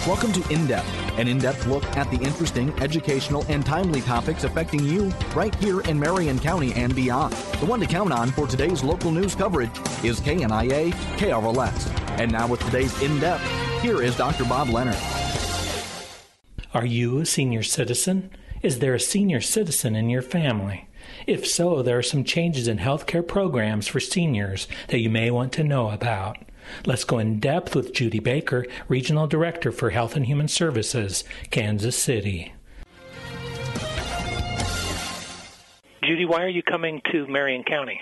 Welcome to In-Depth, an in-depth look at the interesting, educational, and timely topics affecting you right here in Marion County and beyond. The one to count on for today's local news coverage is KNIA KRLS. And now with today's In-Depth, here is Dr. Bob Leonard. Are you a senior citizen? Is there a senior citizen in your family? If so, there are some changes in healthcare programs for seniors that you may want to know about. Let's go in depth with Judy Baker, Regional Director for Health and Human Services, Kansas City. Judy, why are you coming to Marion County?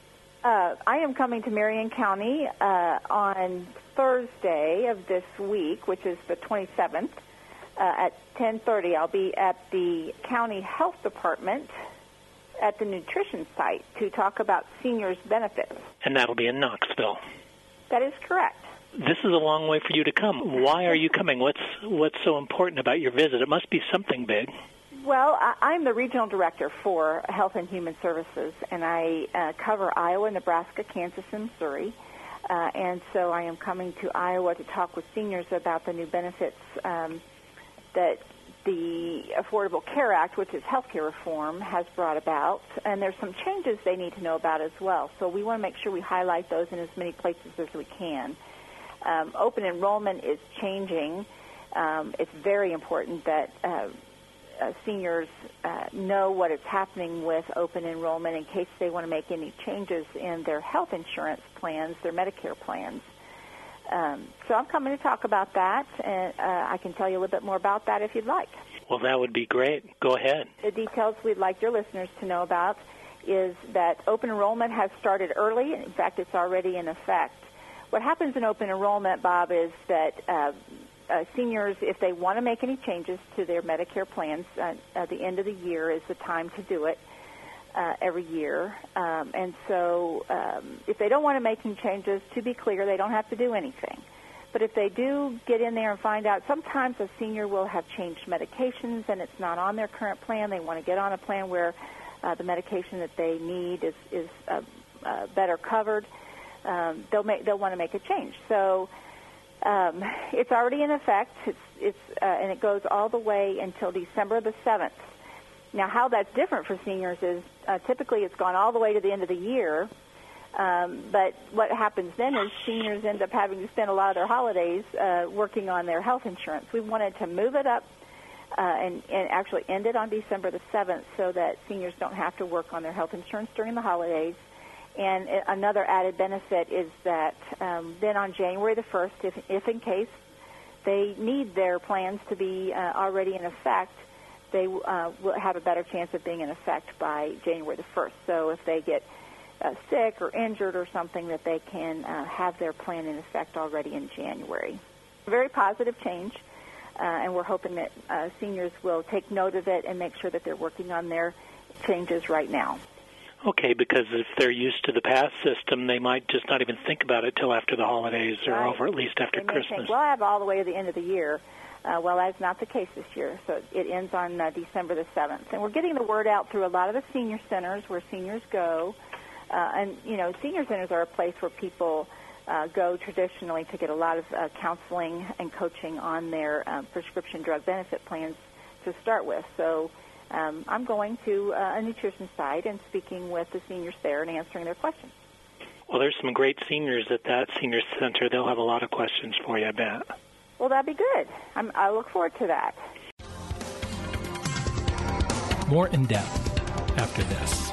I am coming to Marion County on Thursday of this week, which is the 27th, at 10:30. I'll be at the County Health Department at the nutrition site to talk about seniors' benefits. And that'll be in Knoxville. That is correct. This is a long way for you to come. Why are you coming? What's so important about your visit? It must be something big. Well, I'm the Regional Director for Health and Human Services, and I cover Iowa, Nebraska, Kansas, and Missouri. And so I am coming to Iowa to talk with seniors about the new benefits that the Affordable Care Act, which is healthcare reform, has brought about. And there's some changes they need to know about as well. So we want to make sure we highlight those in as many places as we can. Open enrollment is changing. It's very important that seniors know what is happening with open enrollment in case they want to make any changes in their health insurance plans, their Medicare plans. So I'm coming to talk about that, and I can tell you a little bit more about that if you'd like. Well, that would be great. Go ahead. The details we'd like your listeners to know about is that open enrollment has started early. In fact, it's already in effect. What happens in open enrollment, Bob, is that seniors, if they want to make any changes to their Medicare plans, at the end of the year is the time to do it every year. And so if they don't want to make any changes, to be clear, they don't have to do anything. But if they do get in there and find out, sometimes a senior will have changed medications and it's not on their current plan. They want to get on a plan where the medication that they need is better covered. They'll want to make a change. So it's already in effect, and it goes all the way until December the 7th. Now, how that's different for seniors is typically it's gone all the way to the end of the year, but what happens then is seniors end up having to spend a lot of their holidays working on their health insurance. We wanted to move it up and actually end it on December the 7th so that seniors don't have to work on their health insurance during the holidays. And another added benefit is that then on January the 1st, if in case they need their plans to be already in effect, they will have a better chance of being in effect by January the 1st. So if they get sick or injured or something, that they can have their plan in effect already in January. A very positive change, and we're hoping that seniors will take note of it and make sure that they're working on their changes right now. Okay, because if they're used to the past system, they might just not even think about it till after the holidays are over, at least after Christmas. Think, well, I have all the way to the end of the year. Well, that's not the case this year, so it ends on December the 7th. And we're getting the word out through a lot of the senior centers where seniors go. And, you know, senior centers are a place where people go traditionally to get a lot of counseling and coaching on their prescription drug benefit plans to start with. So I'm going to a nutrition site and speaking with the seniors there and answering their questions. Well, there's some great seniors at that senior center. They'll have a lot of questions for you, I bet. Well, that'd be good. I look forward to that. More in depth after this.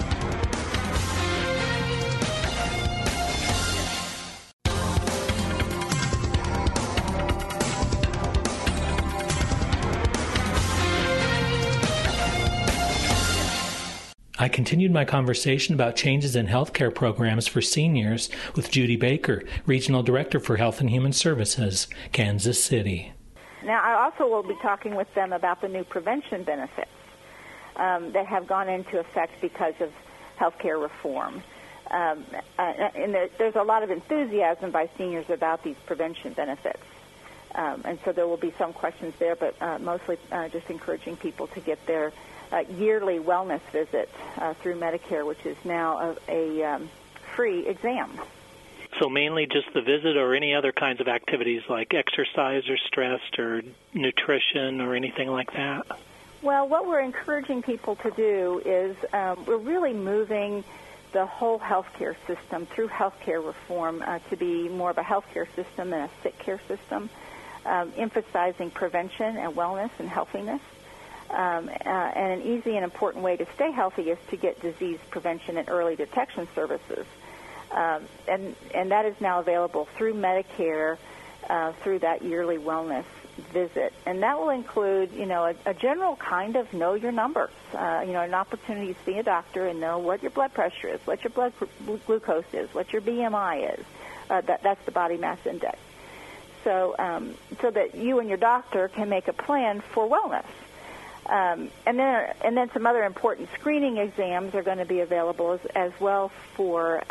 I continued my conversation about changes in healthcare programs for seniors with Judy Baker, Regional Director for Health and Human Services, Kansas City. Now, I also will be talking with them about the new prevention benefits that have gone into effect because of healthcare reform. And there's a lot of enthusiasm by seniors about these prevention benefits. And so there will be some questions there, but mostly just encouraging people to get their yearly wellness visit through Medicare, which is now a free exam. So mainly just the visit, or any other kinds of activities like exercise or stress or nutrition or anything like that? Well, what we're encouraging people to do is we're really moving the whole healthcare system through healthcare reform to be more of a healthcare system than a sick care system, emphasizing prevention and wellness and healthiness. And an easy and important way to stay healthy is to get disease prevention and early detection services. And that is now available through Medicare through that yearly wellness visit. And that will include, a general kind of know your numbers, an opportunity to see a doctor and know what your blood pressure is, what your blood glucose is, what your BMI is. That's the body mass index. So that you and your doctor can make a plan for wellness. And then some other important screening exams are going to be available as well for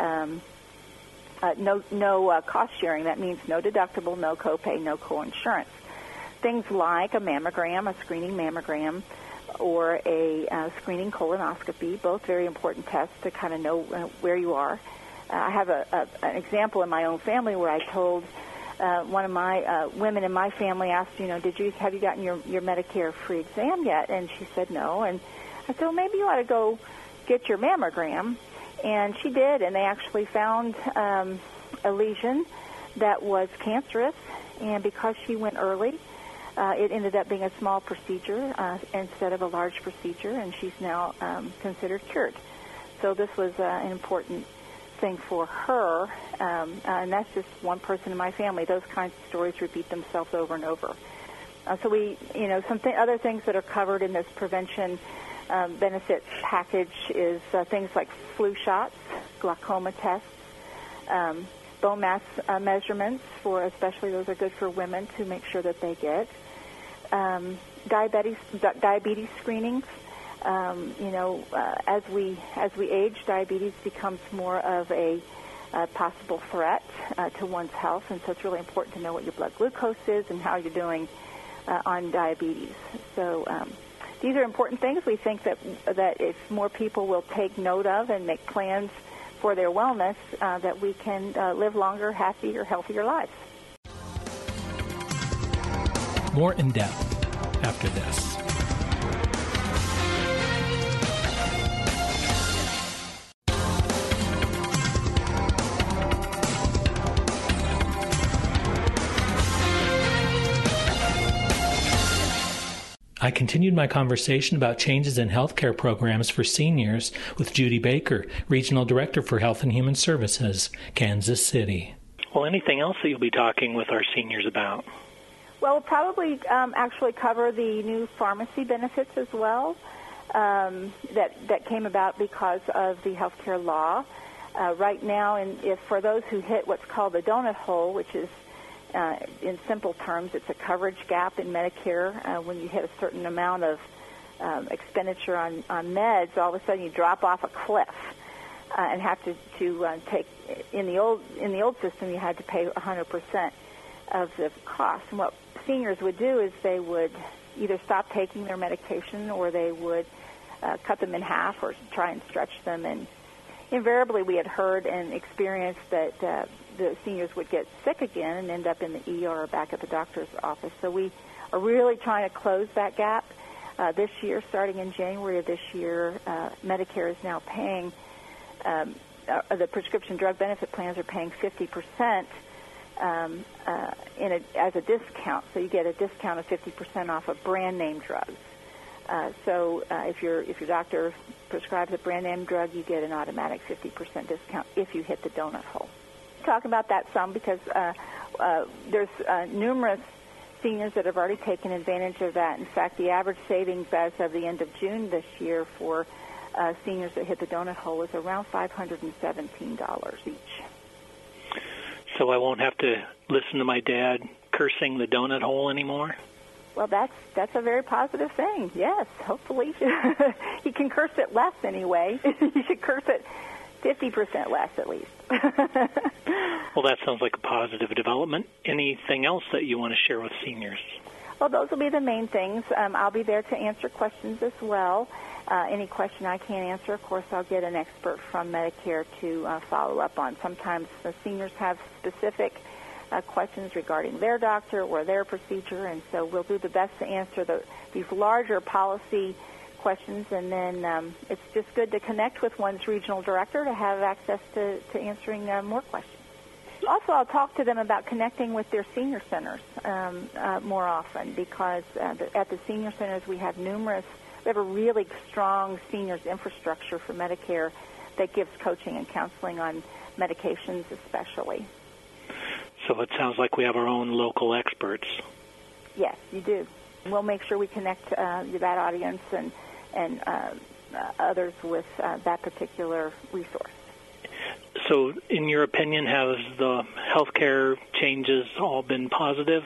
no cost sharing. That means no deductible, no copay, no coinsurance. Things like a mammogram, a screening mammogram, or a screening colonoscopy, both very important tests to kind of know where you are. I have an example in my own family where I told one of my women in my family asked, have you gotten your Medicare free exam yet? And she said no. And I said, well, maybe you ought to go get your mammogram. And she did, and they actually found a lesion that was cancerous. And because she went early, it ended up being a small procedure instead of a large procedure, and she's now considered cured. So this was an important thing for her, and that's just one person in my family. Those kinds of stories repeat themselves over and over. So we, other things that are covered in this prevention benefit package is things like flu shots, glaucoma tests, bone mass measurements, for especially those are good for women to make sure that they get, diabetes screenings. As we age, diabetes becomes more of a possible threat to one's health, and so it's really important to know what your blood glucose is and how you're doing on diabetes. So these are important things. We think that if more people will take note of and make plans for their wellness, that we can live longer, happier, healthier lives. More in depth after this. I continued my conversation about changes in healthcare programs for seniors with Judy Baker, Regional Director for Health and Human Services, Kansas City. Well, anything else that you'll be talking with our seniors about? Well, we'll probably actually cover the new pharmacy benefits as well that came about because of the healthcare law. Right now, if for those who hit what's called the donut hole, which is in simple terms, it's a coverage gap in Medicare. When you hit a certain amount of expenditure on meds, all of a sudden you drop off a cliff and have to take. In the old system, you had to pay 100% of the cost. And what seniors would do is they would either stop taking their medication, or they would cut them in half or try and stretch them. And invariably, we had heard and experienced that the seniors would get sick again and end up in the ER or back at the doctor's office. So we are really trying to close that gap. This year, starting in January of this year, Medicare is now paying, the prescription drug benefit plans are paying 50% as a discount. So you get a discount of 50% off of brand name drugs. So if your doctor prescribes a brand name drug, you get an automatic 50% discount if you hit the donut hole. Talk about that some because there's numerous seniors that have already taken advantage of that. In fact, the average savings as of the end of June this year for seniors that hit the donut hole is around $517 each. So I won't have to listen to my dad cursing the donut hole anymore? Well, that's a very positive thing. Yes, hopefully. He can curse it less anyway. You should curse it 50% less at least. Well, that sounds like a positive development. Anything else that you want to share with seniors? Well, those will be the main things. I'll be there to answer questions as well. Any question I can't answer, of course, I'll get an expert from Medicare to follow up on. Sometimes the seniors have specific questions regarding their doctor or their procedure, and so we'll do the best to answer these larger policy questions, and then it's just good to connect with one's regional director to have access to answering more questions. Also, I'll talk to them about connecting with their senior centers more often, because at the senior centers we have a really strong seniors infrastructure for Medicare that gives coaching and counseling on medications especially. So it sounds like we have our own local experts. Yes, you do. We'll make sure we connect that audience and others with that particular resource. So, in your opinion, have the healthcare changes all been positive?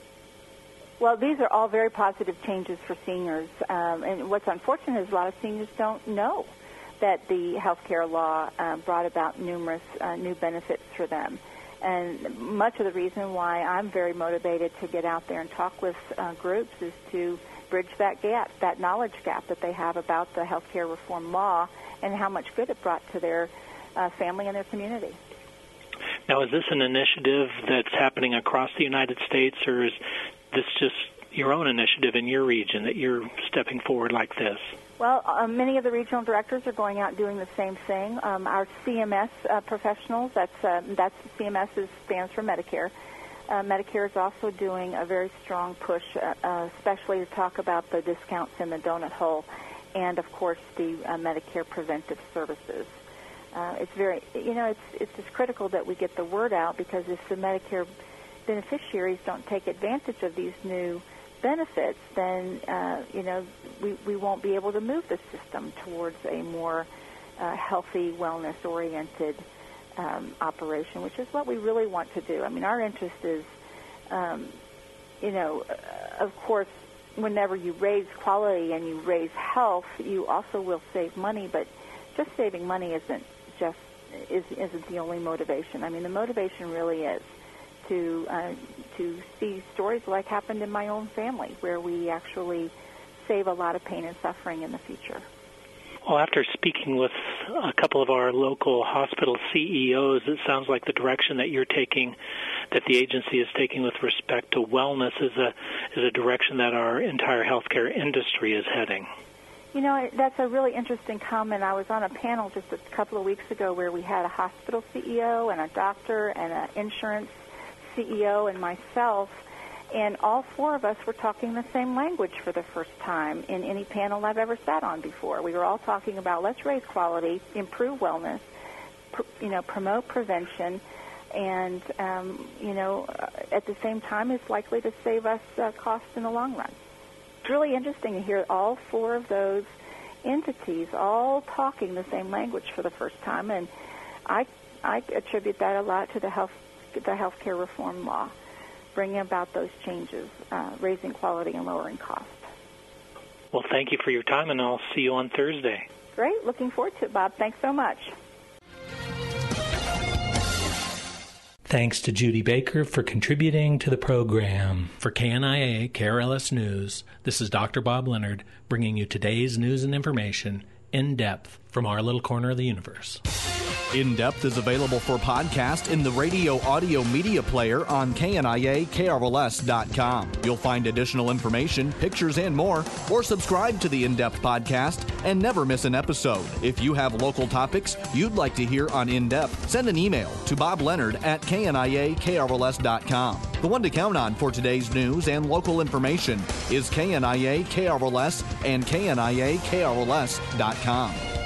Well, these are all very positive changes for seniors. And what's unfortunate is a lot of seniors don't know that the healthcare law brought about numerous new benefits for them. And much of the reason why I'm very motivated to get out there and talk with groups is to bridge that gap, that knowledge gap that they have about the healthcare reform law and how much good it brought to their family and their community. Now, is this an initiative that's happening across the United States, or is this just your own initiative in your region that you're stepping forward like this? Well, many of the regional directors are going out doing the same thing. Our CMS professionals, that's CMS stands for Medicare. Medicare is also doing a very strong push, especially to talk about the discounts in the donut hole, and of course the Medicare preventive services. It's very, it's just critical that we get the word out, because if the Medicare beneficiaries don't take advantage of these new benefits, then we won't be able to move the system towards a more healthy, wellness-oriented operation, which is what we really want to do. I mean, our interest is, of course, whenever you raise quality and you raise health, you also will save money. But just saving money isn't the only motivation. I mean, the motivation really is to see stories like happened in my own family, where we actually save a lot of pain and suffering in the future. Well, after speaking with a couple of our local hospital CEOs, it sounds like the direction that you're taking, that the agency is taking with respect to wellness, is a direction that our entire healthcare industry is heading. That's a really interesting comment. I was on a panel just a couple of weeks ago where we had a hospital CEO and a doctor and an insurance CEO and myself, and all four of us were talking the same language for the first time in any panel I've ever sat on before. We were all talking about, let's raise quality, improve wellness, promote prevention, and at the same time it's likely to save us costs in the long run. It's really interesting to hear all four of those entities all talking the same language for the first time, and I attribute that a lot to the healthcare reform law, bringing about those changes, raising quality and lowering cost. Well, thank you for your time, and I'll see you on Thursday. Great. Looking forward to it, Bob. Thanks so much. Thanks to Judy Baker for contributing to the program. For KNIA KRLS News, this is Dr. Bob Leonard bringing you today's news and information in depth from our little corner of the universe. In Depth is available for podcast in the radio audio media player on KNIA-KRLS.com. You'll find additional information, pictures, and more, or subscribe to the In Depth podcast and never miss an episode. If you have local topics you'd like to hear on In Depth, send an email to bobleonard@KNIA-KRLS.com. The one to count on for today's news and local information is KNIA-KRLS and KNIA-KRLS.com.